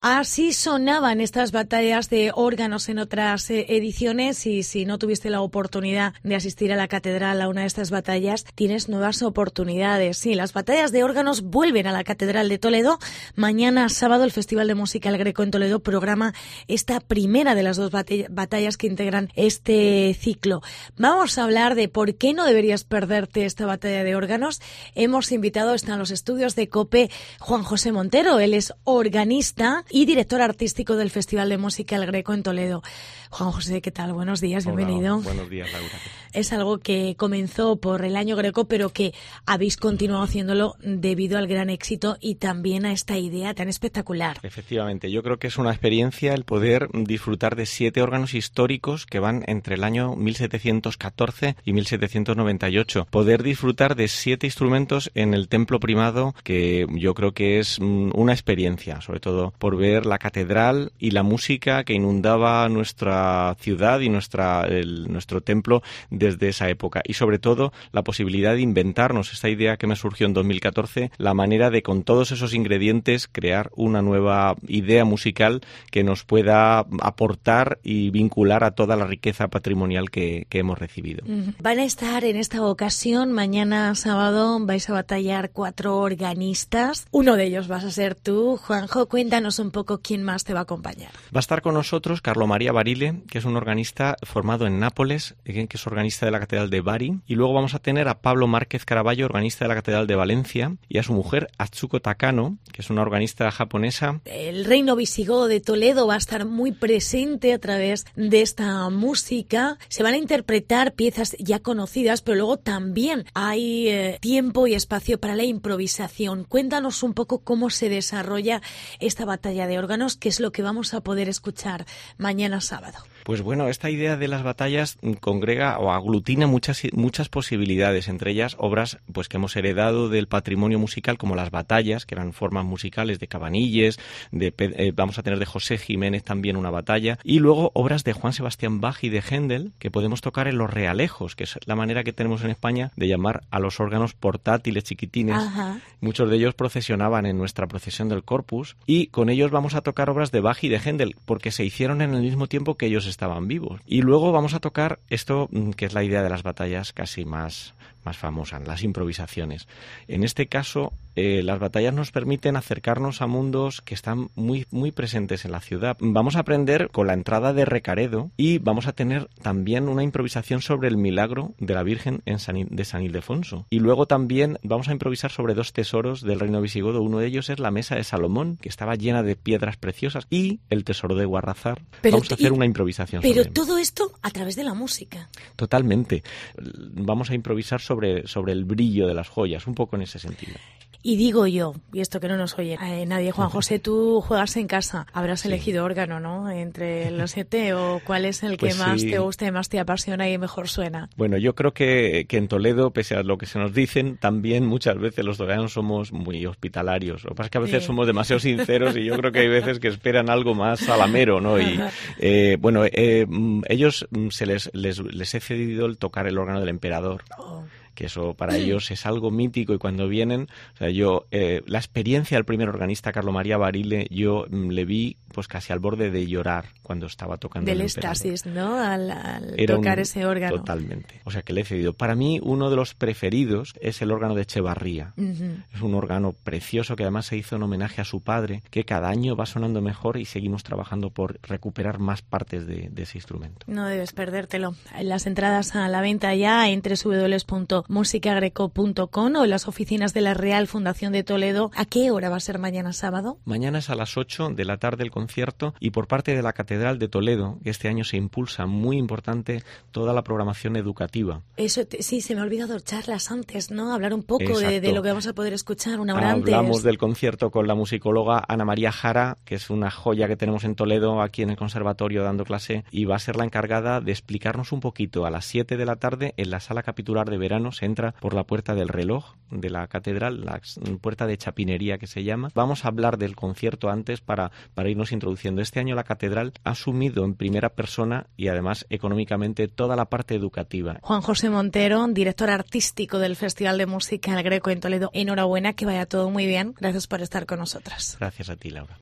Así sonaban estas batallas de órganos en otras ediciones, y si no tuviste la oportunidad de asistir a la catedral a una de estas batallas, tienes nuevas oportunidades. Sí, las batallas de órganos vuelven a la Catedral de Toledo. Mañana sábado el Festival de Música El Greco en Toledo programa esta primera de las dos batallas que integran este ciclo. Vamos a hablar de por qué no deberías perderte esta batalla de órganos. Hemos invitado, está en los estudios de COPE, Juan José Montero. Él es organista y director artístico del Festival de Música El Greco en Toledo. Juan José, ¿qué tal? Buenos días, bienvenido. Hola, buenos días, Laura. Es algo que comenzó por el año Greco, pero que habéis continuado haciéndolo debido al gran éxito y también a esta idea tan espectacular. Efectivamente, yo creo que es una experiencia el poder disfrutar de 7 órganos históricos que van entre el año 1714 y 1798. Poder disfrutar de 7 instrumentos en el templo primado, que yo creo que es una experiencia, sobre todo por ver la catedral y la música que inundaba nuestra ciudad y nuestro templo desde esa época, y sobre todo la posibilidad de inventarnos esta idea que me surgió en 2014, la manera de con todos esos ingredientes crear una nueva idea musical que nos pueda aportar y vincular a toda la riqueza patrimonial que hemos recibido. Van a estar en esta ocasión, mañana sábado vais a batallar 4 organistas, uno de ellos vas a ser tú, Juanjo. Cuéntanos un poco quién más te va a acompañar. Va a estar con nosotros Carlo María Barile, que es un organista formado en Nápoles, que es organista de la Catedral de Bari, y luego vamos a tener a Pablo Márquez Caraballo, organista de la Catedral de Valencia, y a su mujer Atsuko Takano, que es una organista japonesa. El reino visigodo de Toledo va a estar muy presente a través de esta música. Se van a interpretar piezas ya conocidas, pero luego también hay tiempo y espacio para la improvisación. Cuéntanos un poco cómo se desarrolla esta batalla de órganos, que es lo que vamos a poder escuchar mañana sábado. Pues bueno, esta idea de las batallas congrega o aglutina muchas posibilidades, entre ellas obras pues que hemos heredado del patrimonio musical, como las batallas, que eran formas musicales de Cabanilles, vamos a tener de José Jiménez también una batalla, y luego obras de Juan Sebastián Bach y de Händel, que podemos tocar en los realejos, que es la manera que tenemos en España de llamar a los órganos portátiles chiquitines. Ajá. Muchos de ellos procesionaban en nuestra procesión del Corpus, y con ellos vamos a tocar obras de Bach y de Händel, porque se hicieron en el mismo tiempo que ellos estaban vivos. Y luego vamos a tocar esto, que es la idea de las batallas casi más famosas, las improvisaciones. En este caso, las batallas nos permiten acercarnos a mundos que están muy, muy presentes en la ciudad. Vamos a aprender con la entrada de Recaredo, y vamos a tener también una improvisación sobre el milagro de la Virgen de San Ildefonso. Y luego también vamos a improvisar sobre 2 tesoros del reino visigodo. Uno de ellos es la mesa de Salomón, que estaba llena de piedras preciosas, y el tesoro de Guarrazar. Vamos a hacer una improvisación sobre Pero todo esto a través de la música. Totalmente. Vamos a improvisar sobre el brillo de las joyas, un poco en ese sentido. Y digo yo, y esto que no nos oye nadie, Juan José, tú juegas en casa, habrás elegido órgano, ¿no? Entre los 7, ¿o cuál es el que más te gusta, más te apasiona y mejor suena? Bueno, yo creo que en Toledo, pese a lo que se nos dicen, también muchas veces los toledanos somos muy hospitalarios. Lo que pasa es que a veces somos demasiado sinceros, y yo creo que hay veces que esperan algo más salamero, ¿no? Y ellos les he cedido el tocar el órgano del emperador. Que eso para ellos es algo mítico, y cuando vienen, o sea, la experiencia del primer organista, Carlo María Barile, yo le vi pues casi al borde de llorar cuando estaba tocando del el éxtasis, ¿no? Al tocar ese órgano. Totalmente. O sea, que le he cedido. Para mí, uno de los preferidos es el órgano de Echevarría. Es un órgano precioso que además se hizo en homenaje a su padre, que cada año va sonando mejor, y seguimos trabajando por recuperar más partes de ese instrumento. No debes perdértelo. Las entradas a la venta ya en www.musicagreco.com o en las oficinas de la Real Fundación de Toledo. ¿A qué hora va a ser mañana sábado? Mañana es a las 8 de la tarde el concierto, y por parte de la Catedral de Toledo, que este año se impulsa muy importante toda la programación educativa. Eso, sí, se me ha olvidado charlas antes, ¿no? Hablar un poco de lo que vamos a poder escuchar una hora antes. Hablamos del concierto con la musicóloga Ana María Jara, que es una joya que tenemos en Toledo, aquí en el conservatorio dando clase, y va a ser la encargada de explicarnos un poquito. A las 7 de la tarde, en la sala capitular de verano, se entra por la puerta del reloj de la catedral, la puerta de chapinería que se llama. Vamos a hablar del concierto antes para irnos introduciendo. Este año la catedral ha asumido en primera persona y además económicamente toda la parte educativa. Juan José Montero, director artístico del Festival de Música El Greco en Toledo. Enhorabuena, que vaya todo muy bien. Gracias por estar con nosotras. Gracias a ti, Laura.